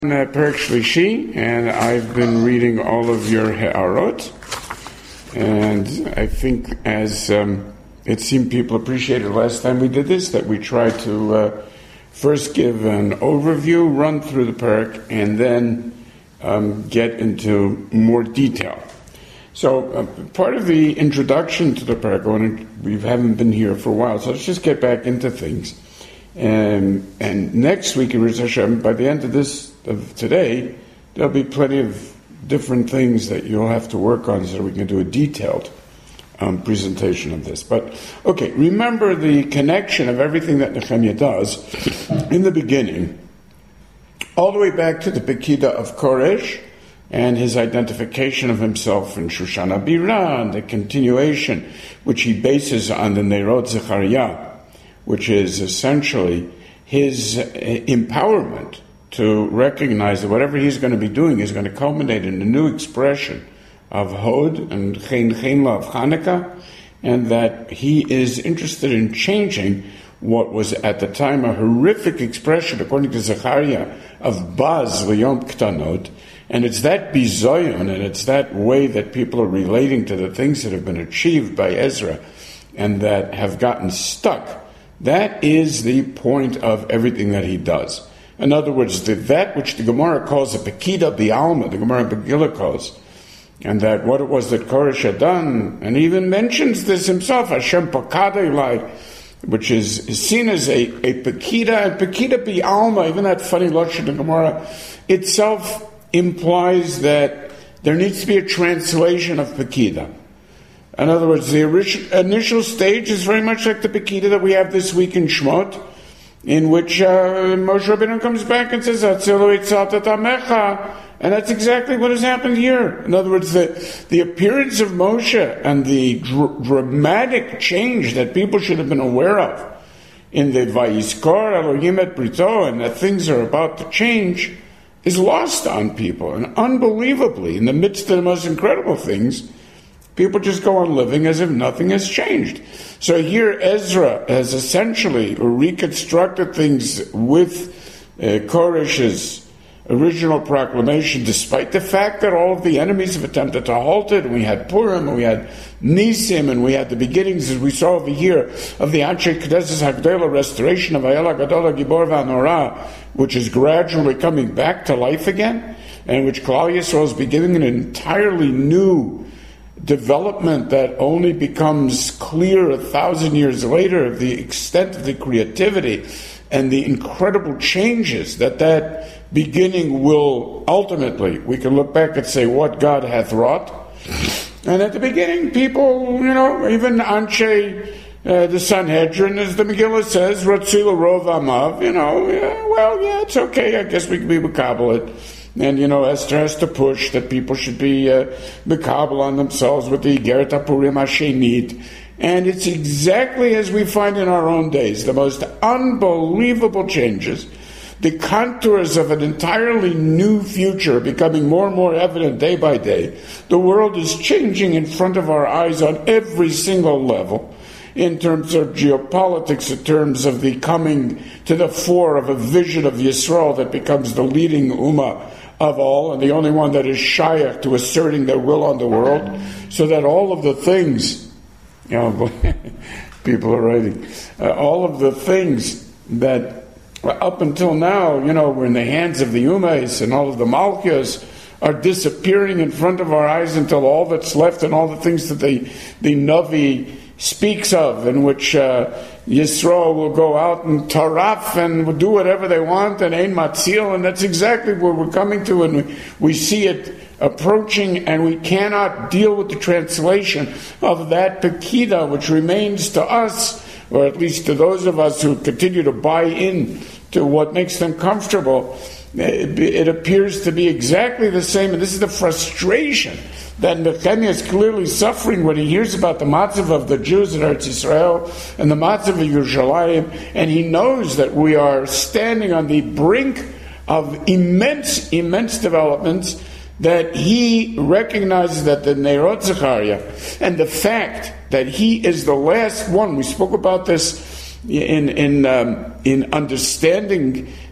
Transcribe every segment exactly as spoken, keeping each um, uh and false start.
Uh, Perek Shlishi, and I've been reading all of your He'arot, and I think as um, it seemed people appreciated last time we did this, that we tried to uh, first give an overview, run through the Perek, and then um, get into more detail. So uh, part of the introduction to the Perek, we haven't been here for a while, so let's just get back into things. And, and next week, in Rosh Hashanah, by the end of this of today, there'll be plenty of different things that you'll have to work on so that we can do a detailed um, presentation of this. But, okay, remember the connection of everything that Nehemiah does in the beginning, all the way back to the Pekida of Koresh and his identification of himself in Shushan HaBirah, and the continuation, which he bases on the Neirot Zechariah, which is essentially his empowerment to recognize that whatever he's going to be doing is going to culminate in a new expression of Hod and Chen Chenla of Hanukkah, and that he is interested in changing what was at the time a horrific expression, according to Zechariah, of Baz L'Yom K'tanot, and it's that bizoyon, and it's that way that people are relating to the things that have been achieved by Ezra and that have gotten stuck. That is the point of everything that he does. In other words, the, that which the Gemara calls a Pekida B'Alma, the Gemara Megillah calls, and that what it was that Koresh had done, and he even mentions this himself, Hashem Pakada Ilai, which is, is seen as a, a Pekida, and Pekida B'Alma, even that funny lashon in Gemara, itself implies that there needs to be a translation of Pekida. In other words, the initial stage is very much like the Pekida that we have this week in Shmot, in which uh, Moshe Rabbeinu comes back and says, and that's exactly what has happened here. In other words, the, the appearance of Moshe and the dr- dramatic change that people should have been aware of in the Vayiskor Elohim et Brito, and that things are about to change, is lost on people. And unbelievably, in the midst of the most incredible things, people just go on living as if nothing has changed. So here Ezra has essentially reconstructed things with uh, Koresh's original proclamation, despite the fact that all of the enemies have attempted to halt it. And we had Purim, and we had Nisim, and we had the beginnings, as we saw over here, of the Anshe Knesses Hagdolah restoration of Ayala Gadola Gibor V'Anorah, which is gradually coming back to life again, and which Klal Yisrael is beginning an entirely new development that only becomes clear a thousand years later of the extent of the creativity and the incredible changes that that beginning will ultimately, we can look back and say, what God hath wrought. And at the beginning, people, you know, even Anshe, uh, the Sanhedrin, as the Megillah says, Ratzila Rov Amav, you know, yeah, well, yeah, it's okay, I guess we can be Makabal it. And, you know, Esther has to push that people should be uh, Makabal on themselves with the Igeret HaPurim HaShenit. And it's exactly as we find in our own days, the most unbelievable changes, the contours of an entirely new future becoming more and more evident day by day. The world is changing in front of our eyes on every single level, in terms of geopolitics, in terms of the coming to the fore of a vision of Yisrael that becomes the leading ummah of all, and the only one that is shaykh to asserting their will on the world, so that all of the things, you know, people are writing, uh, all of the things that up until now, you know, were in the hands of the Umays, and all of the Malchus are disappearing in front of our eyes until all that's left and all the things that the, the Navi speaks of, in which uh, Yisrael will go out and taraf and will do whatever they want, and ein matzil, and that's exactly where we're coming to, and we, we see it approaching, and we cannot deal with the translation of that Pekida, which remains to us, or at least to those of us who continue to buy in to what makes them comfortable. It, it appears to be exactly the same, and this is the frustration that Nehemiah is clearly suffering when he hears about the matzav of the Jews in Eretz Yisrael and the matzav of Yerushalayim, and he knows that we are standing on the brink of immense, immense developments, that he recognizes that the Neirot Zechariah and the fact that he is the last one, we spoke about this in in um, in understanding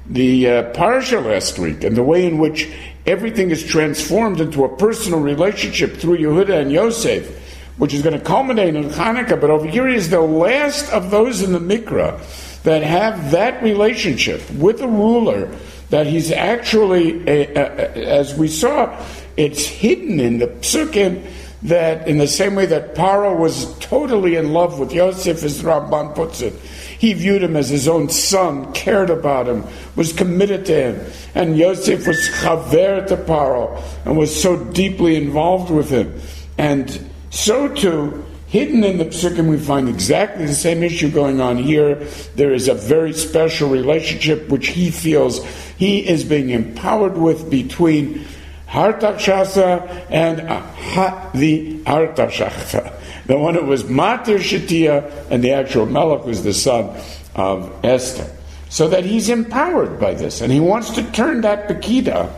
the uh, parsha last week and the way in which everything is transformed into a personal relationship through Yehuda and Yosef, which is going to culminate in Hanukkah. But over here he is the last of those in the Mikra that have that relationship with the ruler, that he's actually, a, a, a, as we saw, it's hidden in the psukim, that in the same way that Paro was totally in love with Yosef, as Ramban puts it, he viewed him as his own son, cared about him, was committed to him. And Yosef was chaver to Paro and was so deeply involved with him. And so too, hidden in the psukim, we find exactly the same issue going on here. There is a very special relationship which he feels he is being empowered with between Hartachshasa and uh, the Artashachta. The one who was Matir Shatia, and the actual Melech was the son of Esther. So that he's empowered by this, and he wants to turn that Pekida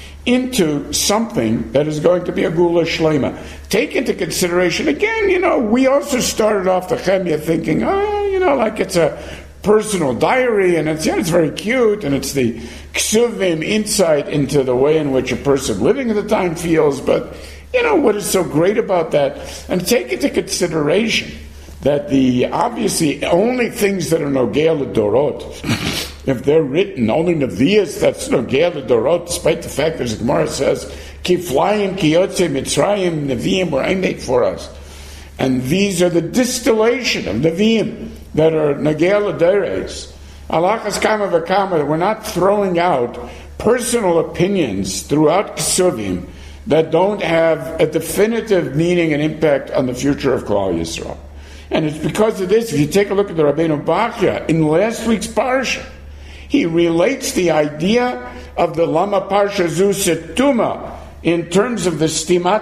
into something that is going to be a Gula Shlema. Take into consideration, again, you know, we also started off the Chemia thinking, oh, you know, like it's a personal diary, and it's, yeah, it's very cute, and it's the Ksuvim insight into the way in which a person living at the time feels, but, you know, what is so great about that? And take into consideration that the, obviously, only things that are Nogea L'Dorot, if they're written, only Nevi'as, that's Nogea L'Dorot, despite the fact that the Gemara says, Kiflayim, Kiyotze, Mitzrayim, Nevi'im were made for us. And these are the distillation of Nevi'im that are Nogea L'Deres. Alachas Kama V'Kama, we're not throwing out personal opinions throughout Kesuvim that don't have a definitive meaning and impact on the future of Klal Yisrael. And it's because of this, if you take a look at the Rabbeinu Bachya, in last week's Parsha, he relates the idea of the Lama Parsha Zu Setuma in terms of the Stimat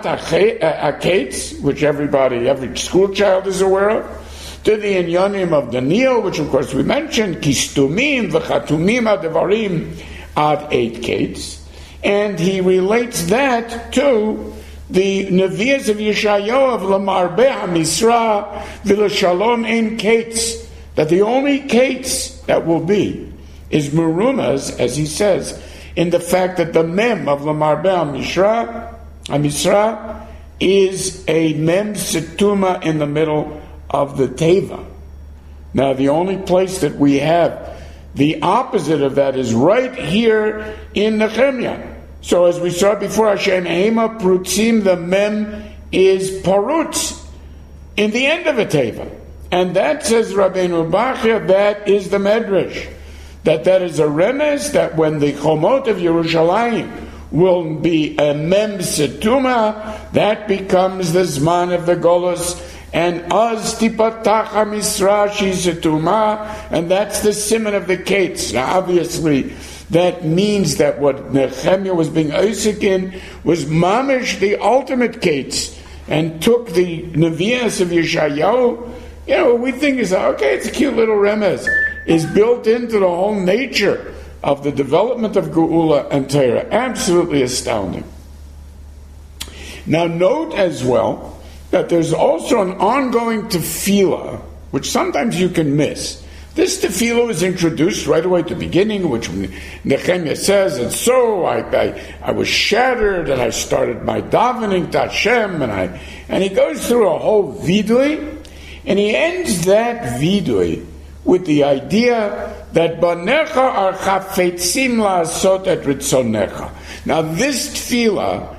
Akates, which everybody, every school child is aware of, to the Inyanim of Daniel, which of course we mentioned, Kistumim V'chatumim Adevarim Ad Eight Kates, and he relates that to the Nevi'as of Yeshayahu of Lamarbeh HaMisra V'Lashalom Ein Kates, that the only Kates that will be is Merumas, as he says, in the fact that the Mem of Lamarbeh HaMisra, HaMisra is a Mem Setuma in the middle of the Teva. Now the only place that we have the opposite of that is right here in Nehemiah. So as we saw before, Hashem Hema Prutzim, the Mem is Parutz in the end of a Teva. And that, says Rabbeinu Bachya, that is the Medrash. That that is a remez, that when the Chomot of Yerushalayim will be a Mem Setuma, that becomes the Zman of the Golos, and Az Tipatach HaMisra Shi Setuma, and that's the Siman of the Kates. Now obviously, that means that what Nehemiah was being Isaac in was mamish, the ultimate Kates, and took the Nevi'as of Yeshayahu. You know, what we think is, okay, it's a cute little remez, is built into the whole nature of the development of Geula and Torah. Absolutely astounding. Now note as well that there's also an ongoing tefillah, which sometimes you can miss. This tefillah was introduced right away at the beginning, which Nehemiah says, and so I, I, I was shattered, and I started my davening to Hashem, and I, and he goes through a whole vidui, and he ends that vidui with the idea that banecha are chafetzim la'asot et ritzonecha. Now this tefillah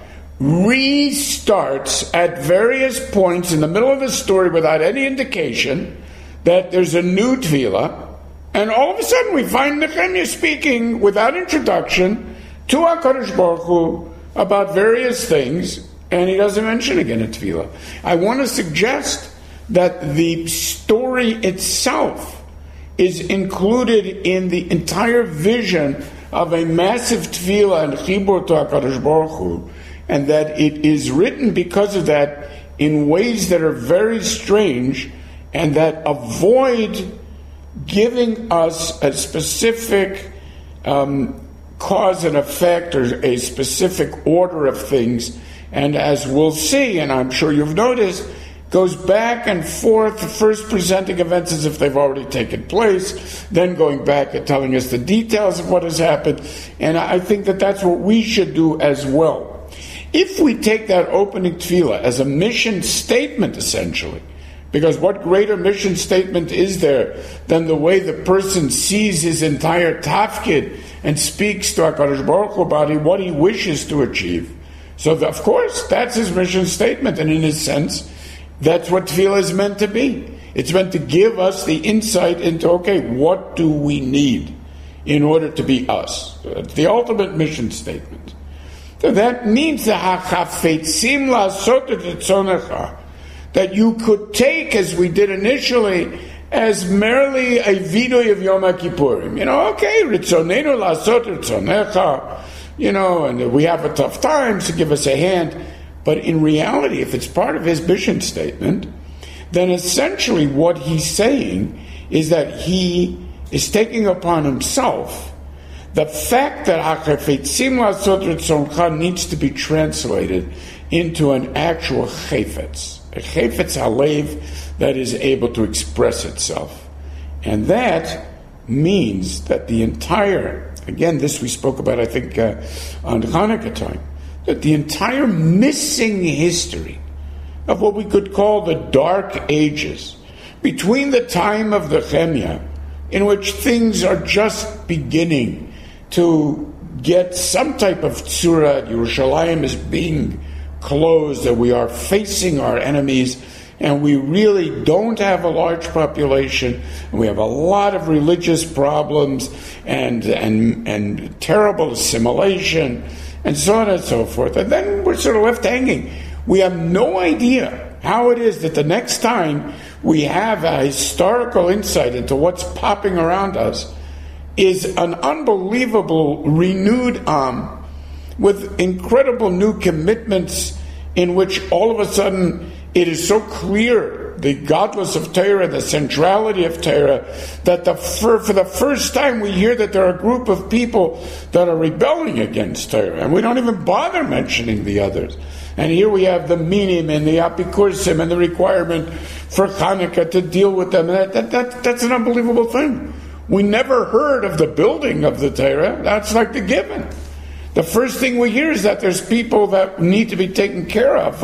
restarts at various points in the middle of the story without any indication that there's a new tefillah, and all of a sudden we find Nehemiah speaking without introduction to HaKadosh Baruch Hu about various things, and he doesn't mention again a tefillah. I want to suggest that the story itself is included in the entire vision of a massive tefillah and chibur to HaKadosh Baruch Hu, and that it is written because of that in ways that are very strange, and that avoid giving us a specific um, cause and effect or a specific order of things. And as we'll see, and I'm sure you've noticed, goes back and forth, first presenting events as if they've already taken place, then going back and telling us the details of what has happened. And I think that that's what we should do as well. If we take that opening tefillah as a mission statement, essentially, because what greater mission statement is there than the way the person sees his entire tafkid and speaks to HaKadosh Baruch Hu about what he wishes to achieve? So, of course, that's his mission statement, and in a sense, that's what tefillah is meant to be. It's meant to give us the insight into, okay, what do we need in order to be us? It's the ultimate mission statement. So that means that that you could take, as we did initially, as merely a vidoy of Yom HaKippurim. You know, okay, ritzonenu la'asot ritzonecha, you know, and we have a tough time, so give us a hand. But in reality, if it's part of his mission statement, then essentially what he's saying is that he is taking upon himself the fact that HaChafetzim la'asot ritzoncha needs to be translated into an actual chayfetz, a chayfetz halev that is able to express itself. And that means that the entire, again, this we spoke about, I think, uh, on Hanukkah time, that the entire missing history of what we could call the Dark Ages, between the time of the Nehemiah, in which things are just beginning to get some type of tzura, Yerushalayim is being closed, that we are facing our enemies, and we really don't have a large population, and we have a lot of religious problems, and and and terrible assimilation, and so on and so forth. And then we're sort of left hanging. We have no idea how it is that the next time we have a historical insight into what's popping around us is an unbelievable renewed Am with incredible new commitments, in which all of a sudden it is so clear, the godless of Torah, the centrality of Torah, that the, for, for the first time we hear that there are a group of people that are rebelling against Torah, and we don't even bother mentioning the others. And here we have the minim and the apikursim and the requirement for Hanukkah to deal with them. That, that, that, that's an unbelievable thing. We never heard of the building of the Torah. That's like the given. The first thing we hear is that there's people that need to be taken care of.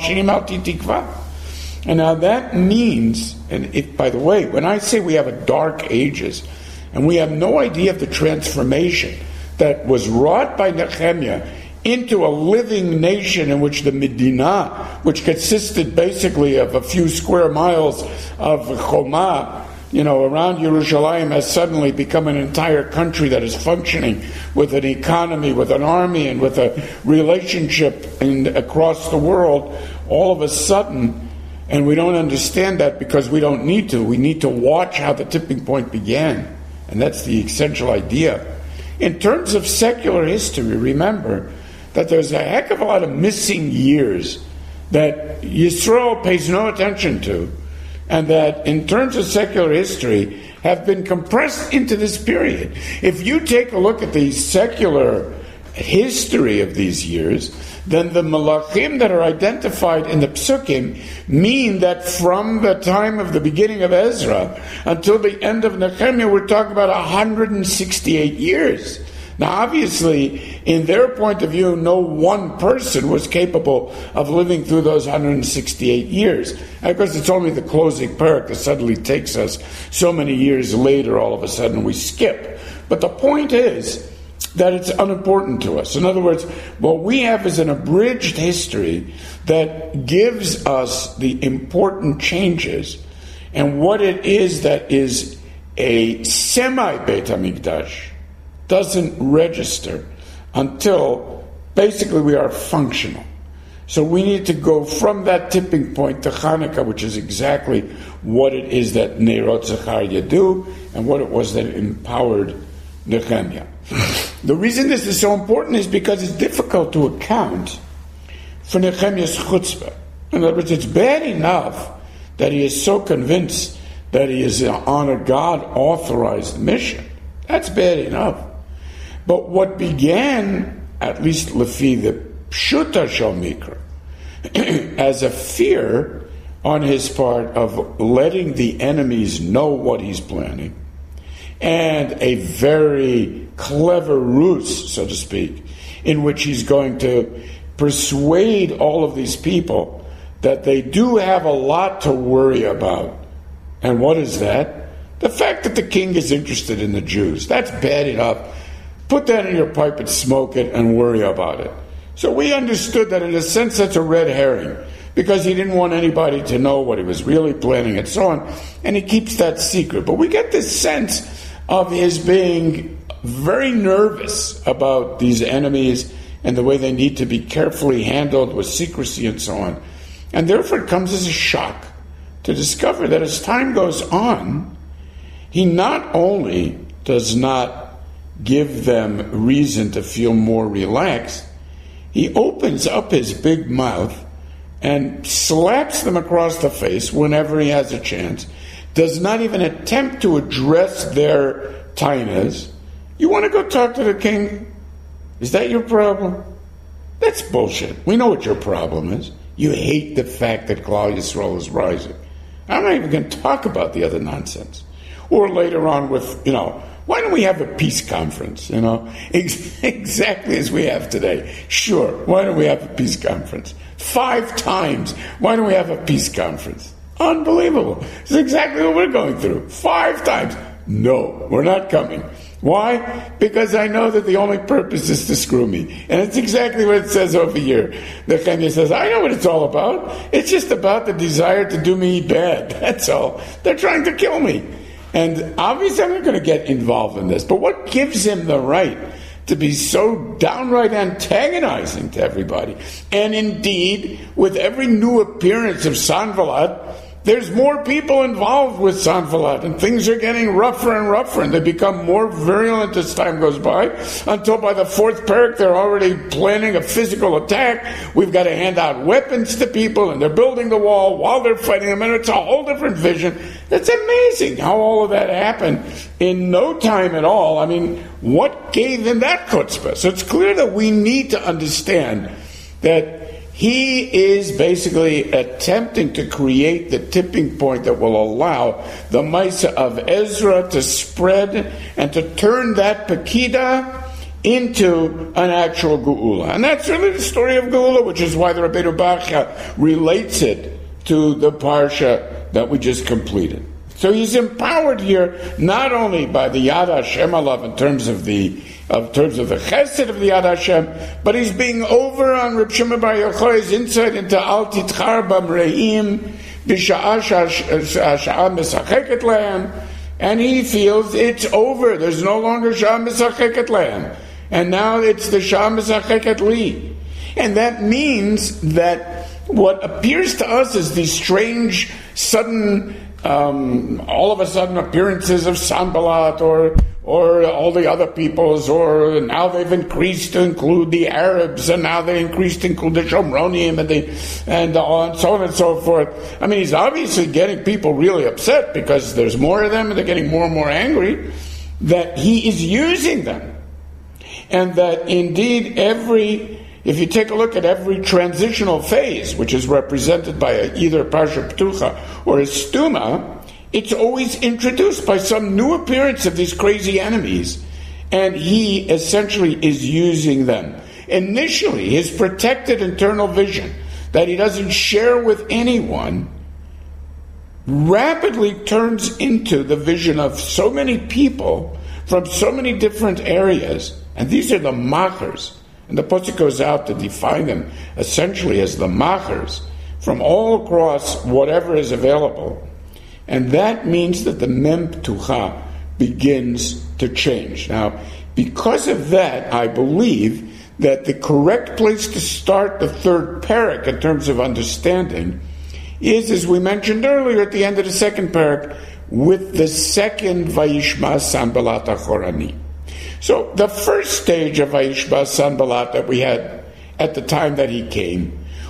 And now that means, and if, by the way, when I say we have a dark ages, and we have no idea of the transformation that was wrought by Nehemiah into a living nation in which the Medina, which consisted basically of a few square miles of Choma, you know, around Yerushalayim, has suddenly become an entire country that is functioning with an economy, with an army, and with a relationship in, across the world, all of a sudden, and we don't understand that because we don't need to. We need to watch how the tipping point began. And that's the essential idea. In terms of secular history, remember that there's a heck of a lot of missing years that Yisrael pays no attention to, and that in terms of secular history have been compressed into this period. If you take a look at the secular history of these years, then the malachim that are identified in the psukim mean that from the time of the beginning of Ezra until the end of Nehemiah, we're talking about one hundred sixty-eight years. Now, obviously, in their point of view, no one person was capable of living through those one hundred sixty-eight years. And of course, it's only the closing parak that suddenly takes us so many years later, all of a sudden we skip. But the point is that it's unimportant to us. In other words, what we have is an abridged history that gives us the important changes and what it is that is a semi-Beit HaMikdash doesn't register until basically we are functional. So we need to go from that tipping point to Hanukkah, which is exactly what it is that Neirot Zechariah do and what it was that empowered Nehemiah. The reason this is so important is because it's difficult to account for Nehemiah's chutzpah. In other words, it's bad enough that he is so convinced that he is on a God-authorized mission. That's bad enough. But what began, at least lefi the pshuta shel mikra, as a fear, on his part of letting the enemies know what he's planning, and a very clever ruse, so to speak, in which he's going to persuade all of these people that they do have a lot to worry about. And what is that? The fact that the king is interested in the Jews. That's bad enough. Put that in your pipe and smoke it and worry about it. So we understood that in a sense that's a red herring, because he didn't want anybody to know what he was really planning and so on, and he keeps that secret. But we get this sense of his being very nervous about these enemies and the way they need to be carefully handled with secrecy and so on. And therefore it comes as a shock to discover that as time goes on, he not only does not give them reason to feel more relaxed, he opens up his big mouth and slaps them across the face whenever he has a chance, does not even attempt to address their tainas. You want to go talk to the king? Is that your problem? That's bullshit. We know what your problem is. You hate the fact that Klal Yisrael is rising. I'm not even going to talk about the other nonsense. Or later on with, you know, why don't we have a peace conference, you know, exactly as we have today. Sure, why don't we have a peace conference? Five times, why don't we have a peace conference? Unbelievable. It's exactly what we're going through. Five times. No, we're not coming. Why? Because I know that the only purpose is to screw me. And it's exactly what it says over here. The Chemia says, I know what it's all about. It's just about the desire to do me bad. That's all. They're trying to kill me. And obviously I'm not going to get involved in this. But what gives him the right to be so downright antagonizing to everybody? And indeed, with every new appearance of Sanballat, there's more people involved with Sanballat, and things are getting rougher and rougher, and they become more virulent as time goes by, until by the fourth parak they're already planning a physical attack. We've got to hand out weapons to people, and they're building the wall while they're fighting them, and it's a whole different vision. It's amazing how all of that happened in no time at all. I mean, what gave him that chutzpah? So it's clear that we need to understand that he is basically attempting to create the tipping point that will allow the Maisa of Ezra to spread and to turn that Pekida into an actual Geula. And that's really the story of Geula, which is why the Rabbeinu Bachya relates it to the Parsha that we just completed. So he's empowered here not only by the Yad Hashem Alav in terms of the of terms of the Chesed of the Yad Hashem, but he's being over on Reb Shimon Bar Yochai's insight into Al Titchar Bamreim B'Sha'a Sha'a Misacheket Lehem, and he feels it's over. There's no longer Sha'a Misacheket Lehem, and now it's the Sha'a Misacheket Li, and that means that what appears to us as these strange, sudden, um, all of a sudden appearances of Sanballat or or all the other peoples, or now they've increased to include the Arabs, and now they increased to include the Shomronim, and, the, and, uh, and so on and so forth. I mean, he's obviously getting people really upset because there's more of them, and they're getting more and more angry, that he is using them. And that indeed every, if you take a look at every transitional phase, which is represented by a, either Parsha Ptucha or a Stuma, it's always introduced by some new appearance of these crazy enemies, and he essentially is using them. Initially, his protected internal vision that he doesn't share with anyone rapidly turns into the vision of so many people from so many different areas, and these are the machers. And the Pasuk goes out to define them essentially as the machers from all across whatever is available. And that means that the Mem Ptucha begins to change. Now, because of that, I believe that the correct place to start the third parak in terms of understanding is, as we mentioned earlier, at the end of the second parak, with the second Vayishma Sanballat Achorani. So the first stage of Vayishma Sanballat that we had at the time that he came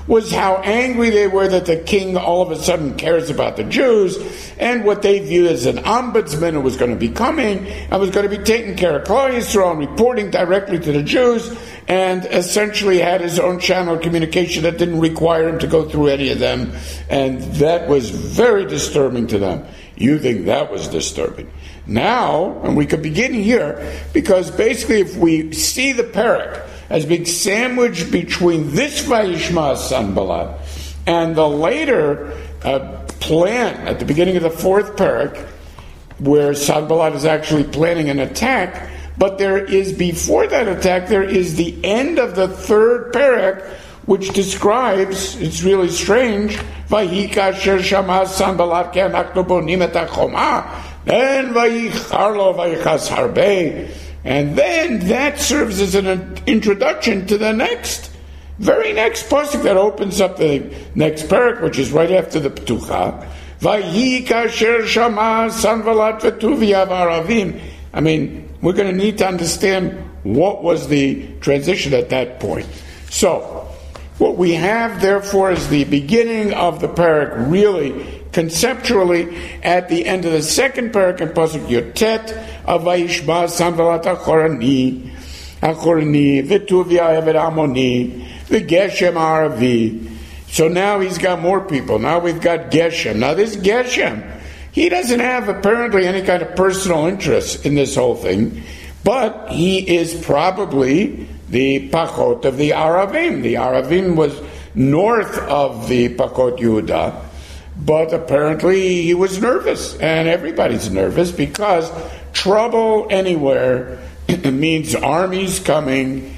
was how angry they were that the king all of a sudden cares about the Jews, and what they viewed as an ombudsman who was going to be coming and was going to be taking care of Klal Yisrael and reporting directly to the Jews, and essentially had his own channel of communication that didn't require him to go through any of them, and that was very disturbing to them. You think that was disturbing. Now, and we could begin here, because basically if we see the parak as being sandwiched between this Vayishma Sanballat and the later uh, plan at the beginning of the fourth parak, where Sanballat is actually planning an attack, but there is, before that attack, there is the end of the third parak, which describes, it's really strange, Vayi kasher shama Sanballat ki anachnu bonim et hachoma, then vayichar lo vayichas harbe. And then that serves as an introduction to the next, very next pasuk that opens up the next parak, which is right after the Ptucha. Vayi kasher shama Sanballat v'Tuvia v'Aravim. I mean, we're going to need to understand what was the transition at that point. So, what we have, therefore, is the beginning of the parak, really, conceptually, at the end of the second parak in pasuk Yotet, of Vayishma Sanballat Achorani, Achorani, V'Tuvia Eved Amoni, V'Geshem Aravi. So now he's got more people. Now we've got Geshem. Now this Geshem, he doesn't have apparently any kind of personal interest in this whole thing, but he is probably the Pachot of the Aravim. The Aravim was north of the Pachot Yehuda, but apparently he was nervous, and everybody's nervous, because trouble anywhere means armies coming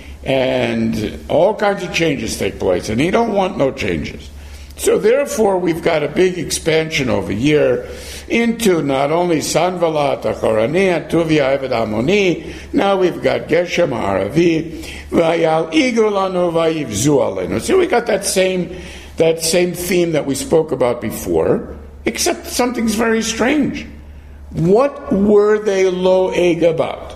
and all kinds of changes take place, and he don't want no changes. So therefore we've got a big expansion over here into not only Sanballat, Achorani, and Tuvia Eved Amoni. Now we've got Geshem Aravi, Vayal Igulanu Vayivzu Alenu. So we got that same that same theme that we spoke about before, except something's very strange. What were they lo eg about?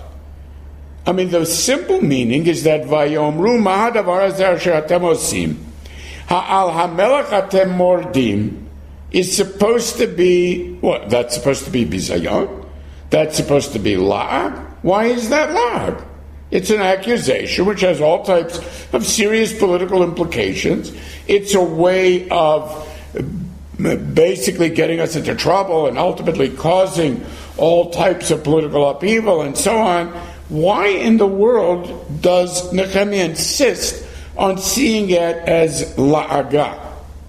I mean, the simple meaning is that Vayomru Mahadavar Azer She'atem Osim Ha'al HaMelech Atem Mordim is supposed to be, what? That's supposed to be bizayon? That's supposed to be la'ag? Why is that la'ag? It's an accusation which has all types of serious political implications. It's a way of basically getting us into trouble and ultimately causing all types of political upheaval and so on. Why in the world does Nehemiah insist on seeing it as la'aga?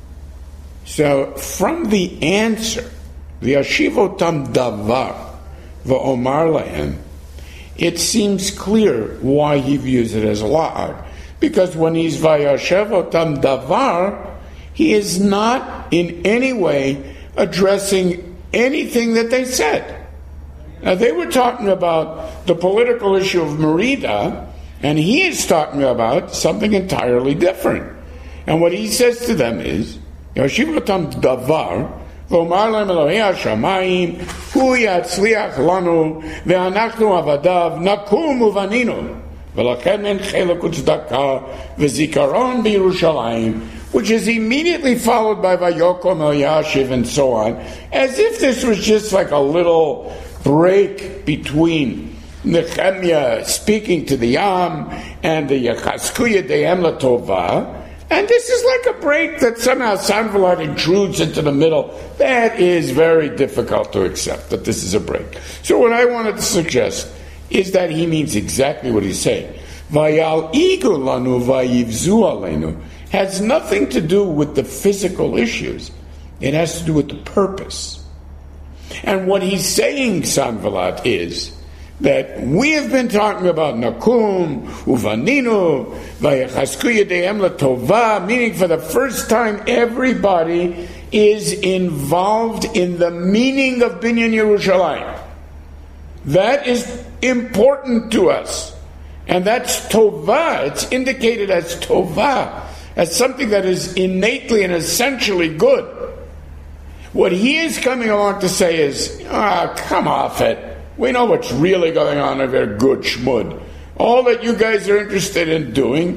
So from the answer, the Yashivotam davar v'omar lahem, it seems clear why he views it as la'ag. Because when he's vayashevotam davar, he is not in any way addressing anything that they said. Now they were talking about the political issue of Merida, and he is talking about something entirely different. And what he says to them is, Yashivotam davar v'omar lahem Elohei hashamayim hu yatzliach lanu ve'anachnu avadav nakum uvaninu v'lachem en chelek u'tzedakah v'zikaron b'Yerushalayim, which is immediately followed by Vayokom Eliashiv and so on, as if this was just like a little break between Nehemiah speaking to the Am and the Yechazkuya De'em L'Tovah. And this is like a break that somehow Sanballat intrudes into the middle. That is very difficult to accept, that this is a break. So what I wanted to suggest is that he means exactly what he's saying. Vayal igu lanu vayivzu aleinu has nothing to do with the physical issues. It has to do with the purpose. And what he's saying, Sanballat, is that we have been talking about Nakum, Uvaninu, Vayechazkuya De'em L'Tovah, meaning for the first time everybody is involved in the meaning of Binyan Yerushalayim. That is important to us. And that's Tovah. It's indicated as Tovah, as something that is innately and essentially good. What he is coming along to say is, ah, come off it. We know what's really going on over there, good shmud. All that you guys are interested in doing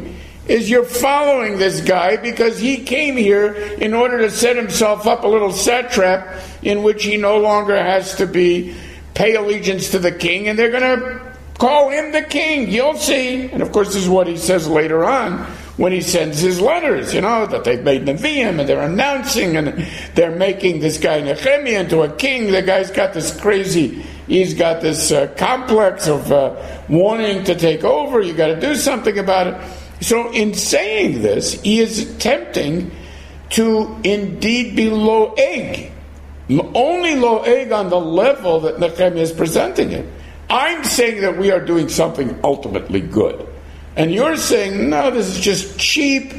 is you're following this guy because he came here in order to set himself up a little satrap in which he no longer has to be pay allegiance to the king, and they're going to call him the king. You'll see. And of course, this is what he says later on when he sends his letters, you know, that they've made Nevi'im, and they're announcing, and they're making this guy Nehemiah into a king. The guy's got this crazy, he's got this uh, complex of uh, wanting to take over. You got to do something about it. So in saying this, he is attempting to indeed be lo'eg, only lo'eg on the level that Nehemiah is presenting it. I'm saying that we are doing something ultimately good. And you're saying, no, this is just cheap,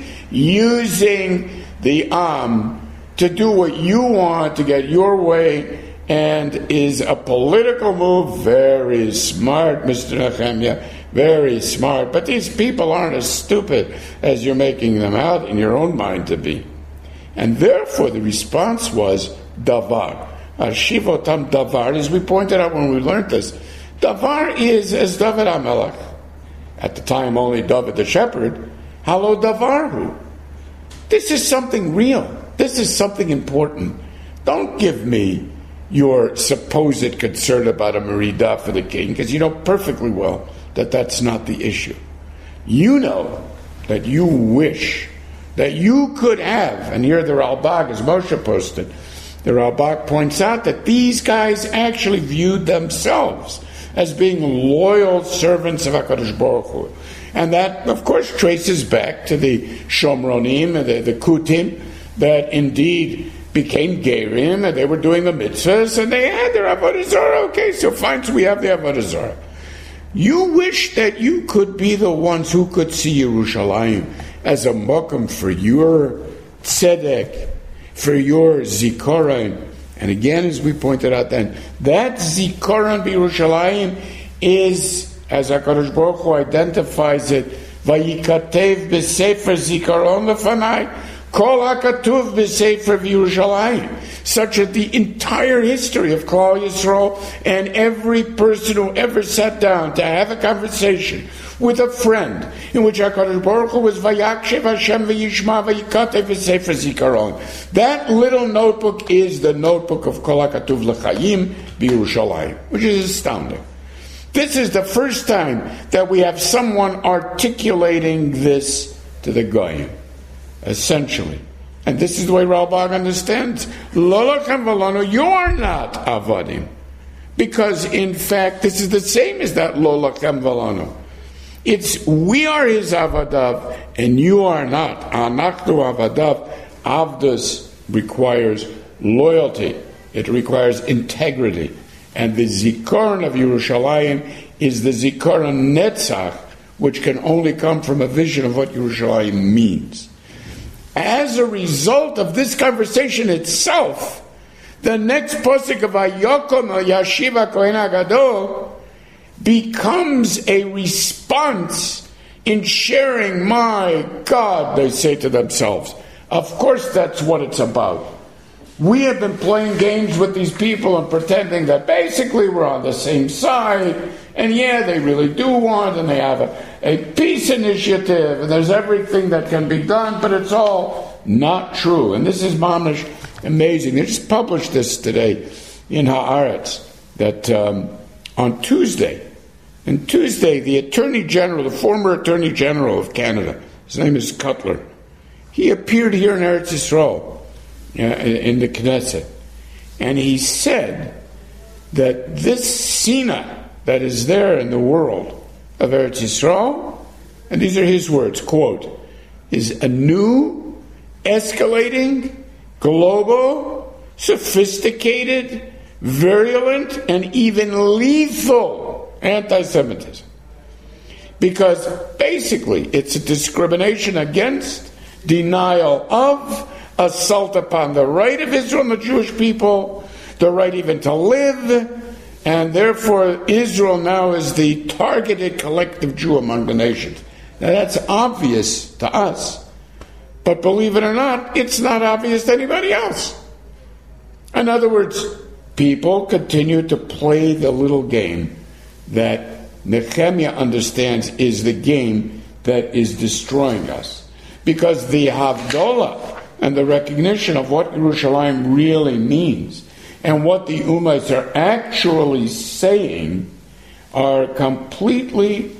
using the Am to do what you want, to get your way, and is a political move. Very smart, Mister Nehemiah, very smart. But these people aren't as stupid as you're making them out in your own mind to be. And therefore the response was davar. Ashivotam davar, as we pointed out when we learned this. Davar is as David HaMelech. At the time, only David the shepherd. Halo davarhu. This is something real. This is something important. Don't give me your supposed concern about a merida for the king, because you know perfectly well that that's not the issue. You know that you wish that you could have, and here the Ralbag, as Moshe posted, the Ralbag points out that these guys actually viewed themselves as being loyal servants of HaKadosh Baruch Hu. And that, of course, traces back to the Shomronim, the, the Kutim, that indeed became Gerim, and they were doing the mitzvahs, and they had their Avodah Zarah. Okay, so fine, so we have the Avodah Zarah. You wish that you could be the ones who could see Yerushalayim as a mokum for your tzedek, for your zikaron. And again, as we pointed out then, that Zikaron b'Yerushalayim is, as HaKadosh Baruch Hu identifies it, Vayikatev b'Sefer Zikaron lefanai, Kol HaKatuv b'Sefer b'Yerushalayim, such that the entire history of Klal Yisrael and every person who ever sat down to have a conversation with a friend, in which HaKadosh Baruch Hu was Vayakshev Hashem v'yishma v'yikatev v'sefer zikaron. That little notebook is the notebook of Kol HaKatuv l'chaim b'Yerushalayim, which is astounding. This is the first time that we have someone articulating this to the Goyim, essentially. And this is the way Ralbag understands. Lo lachem v'lanu, you are not avadim. Because, in fact, this is the same as that lo lachem v'lanu. It's, we are his avadav, and you are not. Anachnu avadav. Avdus requires loyalty. It requires integrity. And the zikaron of Yerushalayim is the zikaron netzach, which can only come from a vision of what Yerushalayim means. As a result of this conversation itself, the next posuk of Vayokom el Yashiv Kohen HaGadol becomes a response in sharing. My God, they say to themselves. Of course that's what it's about. We have been playing games with these people and pretending that basically we're on the same side, and yeah, they really do want, and they have a, a peace initiative, and there's everything that can be done, but it's all not true. And this is mamish amazing. They just published this today in Haaretz, that um, on Tuesday, And Tuesday, the Attorney General, the former Attorney General of Canada, his name is Cutler, he appeared here in Eretz Yisrael, uh, in the Knesset, and he said that this Sina that is there in the world of Eretz Yisrael, and these are his words, quote, is a new, escalating, global, sophisticated, virulent, and even lethal anti-Semitism. Because basically it's a discrimination against, denial of, assault upon the right of Israel and the Jewish people, the right even to live, and therefore Israel now is the targeted collective Jew among the nations. Now that's obvious to us, but believe it or not, it's not obvious to anybody else. In other words, people continue to play the little game that Nehemiah understands is the game that is destroying us. Because the Havdalah and the recognition of what Yerushalayim really means and what the Ummahs are actually saying are completely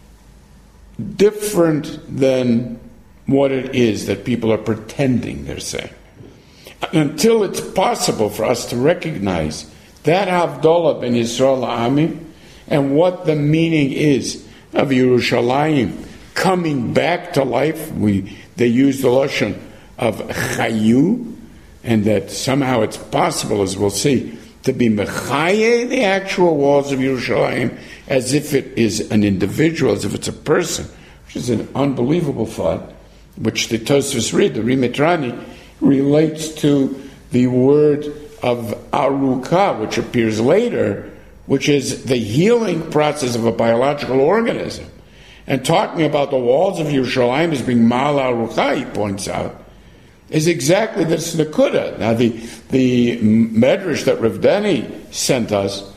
different than what it is that people are pretending they're saying. Until it's possible for us to recognize that Havdalah ben Yisrael Amim and what the meaning is of Yerushalayim coming back to life, we they use the lashon of chayu, and that somehow it's possible, as we'll see, to be mechaye the actual walls of Yerushalayim as if it is an individual, as if it's a person, which is an unbelievable thought, which the Tosfos read, the Rimetrani, relates to the word of arukah, which appears later, which is the healing process of a biological organism. And talking about the walls of Yerushalayim as being mal arukah, he points out, is exactly this Nakuda. Now, the the Medrash that Rav Deni sent us,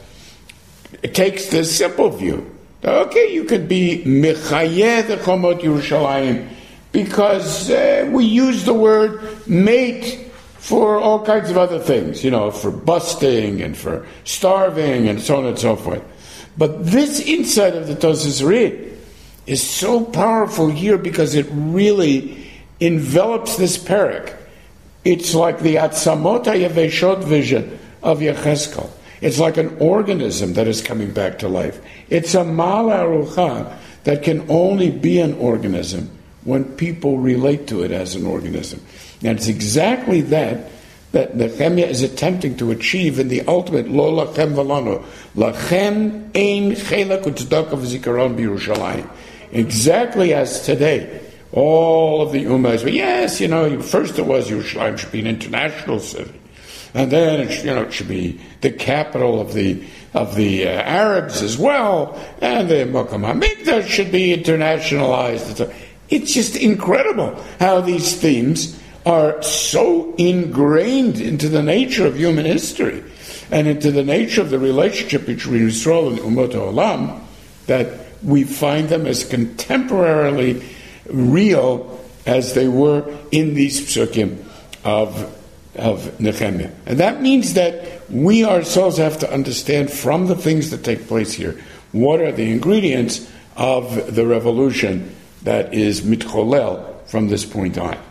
it takes the simple view. Okay, you could be mechayeh the chomot Yerushalayim because uh, we use the word mate for all kinds of other things, you know, for busting and for starving and so on and so forth. But this insight of the Tosfos Rid is so powerful here because it really envelops this parak. It's like the Atzamot HaYaveshot vision of Yechezkel. It's like an organism that is coming back to life. It's a mal arucha that can only be an organism when people relate to it as an organism. And it's exactly that that Nehemiah is attempting to achieve in the ultimate Lo Lachem Velano. Lachem ein chelak u'tzedakah v'zikaron b'Yerushalayim. Exactly as today, all of the Ummahs, but yes, you know, first it was Yerushalayim should be an international city, and then it, you know, it should be the capital of the of the uh, Arabs as well, and the Makam HaMikdash should be internationalized. It's just incredible how these themes are so ingrained into the nature of human history and into the nature of the relationship between Yisrael and Ummot HaOlam that we find them as contemporarily real as they were in these psukim of, of Nehemiah. And that means that we ourselves have to understand from the things that take place here, what are the ingredients of the revolution that is mitcholel from this point on.